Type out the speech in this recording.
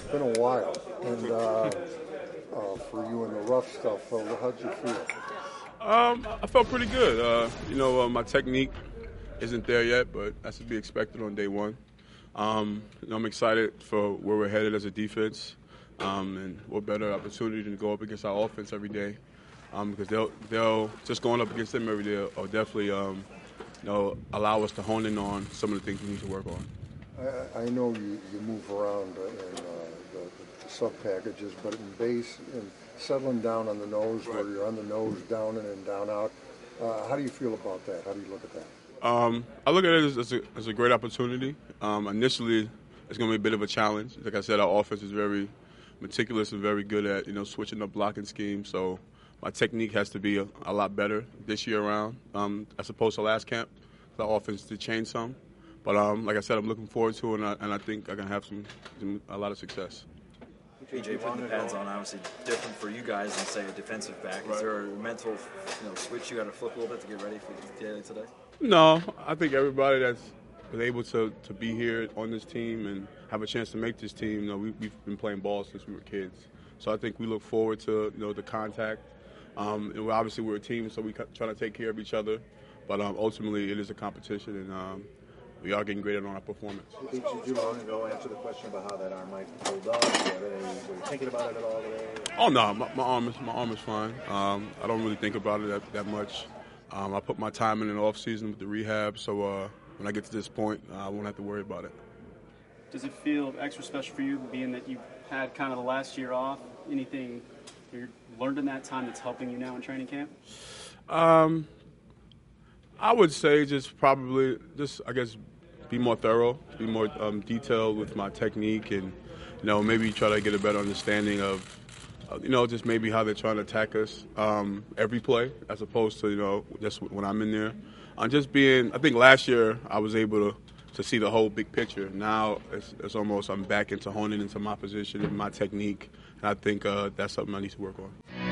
been a while, and for you in the rough stuff, how'd you feel? I felt pretty good. My technique isn't there yet, but that's to be expected on day one. I'm excited for where we're headed as a defense, and what better opportunity to go up against our offense every day, because they'll just going up against them every day will definitely allow us to hone in on some of the things we need to work on. I know you move around in the sub packages, but in base and settling down on the nose, right, where you're on the nose, down in and down out, how do you feel about that? How do you look at that? I look at it as a great opportunity. Initially, it's going to be a bit of a challenge. Like I said, our offense is very meticulous and very good at switching up blocking schemes. So my technique has to be a lot better this year around, as opposed to last camp. The offense did change some, but like I said, I'm looking forward to it, and I think I can have a lot of success. PJ, putting the pads on, obviously different for you guys than, say, a defensive back. Is there a mental switch you got to flip a little bit to get ready for today? No, I think everybody that's been able to be here on this team and have a chance to make this team, we've been playing ball since we were kids. So I think we look forward to the contact. And obviously we're a team, so we try to take care of each other. But ultimately it is a competition, and we are getting greater on our performance. Did you long ago answer the question about how that arm might hold up? Were you thinking about it at all today? Oh no, my arm is fine. I don't really think about it that much. I put my time in the off season with the rehab, so when I get to this point, I won't have to worry about it. Does it feel extra special for you, being that you had kind of the last year off? Anything you learned in that time that's helping you now in training camp? I would say I guess be more thorough, be more detailed with my technique, and maybe try to get a better understanding of just maybe how they're trying to attack us every play, as opposed to just when I'm in there. I think last year I was able to see the whole big picture. Now it's almost I'm back into honing into my position and my technique, and I think that's something I need to work on.